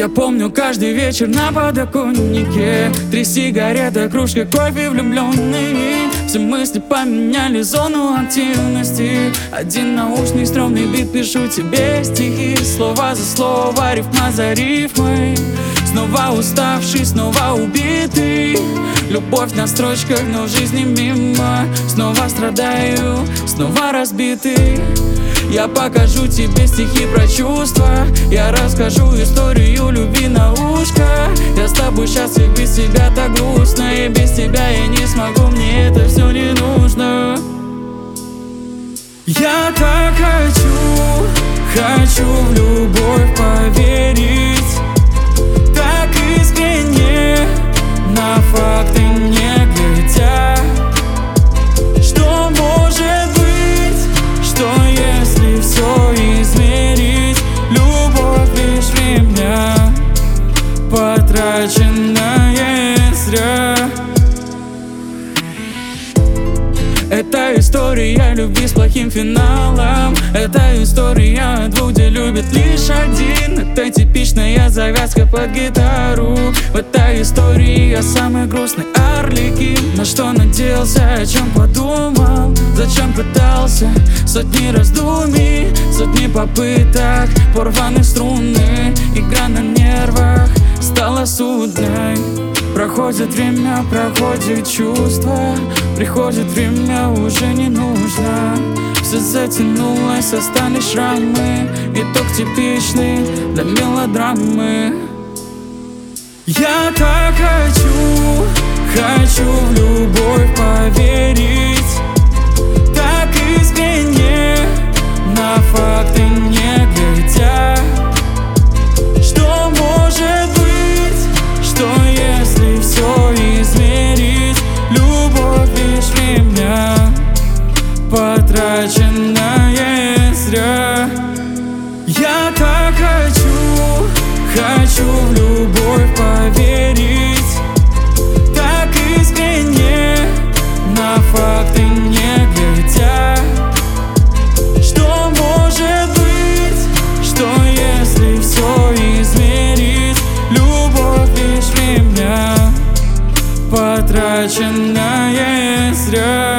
Я помню каждый вечер на подоконнике, 3 сигареты, кружка кофе, влюбленный. Все мысли поменяли зону активности. Один наушный стрёмный бит, пишу тебе стихи. Слово за слово, рифма за рифмой. Снова уставший, снова убитый. Любовь на строчках, но в жизни мимо. Снова страдаю, снова разбитый. Я покажу тебе стихи про чувства. Я расскажу историю любви на ушко. Я с тобой счастлив, без тебя так грустно. И без тебя я не смогу, мне это все не нужно. Я так хочу в любовь поверить. Так искренне, на факты не глядя. Что может быть, что если все измерить? Любовь лишь время, потраченное зря. Это история любви с плохим финалом. Это история двух, где любит лишь один. Это типичная завязка под гитару. В этой истории я самый грустный Арлекин. На что надеялся, о чем подумал, зачем пытался. Сотни раздумий, сотни попыток, порваны струны. Игра на нервах стала судной. Проходит время, проходит чувство. Приходит время, уже не нужно. Все затянулось, остались шрамы. Итог типичный для мелодрамы. Я так хочу в любовь поверить. Так искренне, на факты не глядя. Что может быть, что если все измерить? Любовь лишь время, потраченное зря. Я так хочу в любовь поверить. Так искренне, на факты не глядя. Что может быть, что если все измерить? Любовь лишь время, потраченное зря.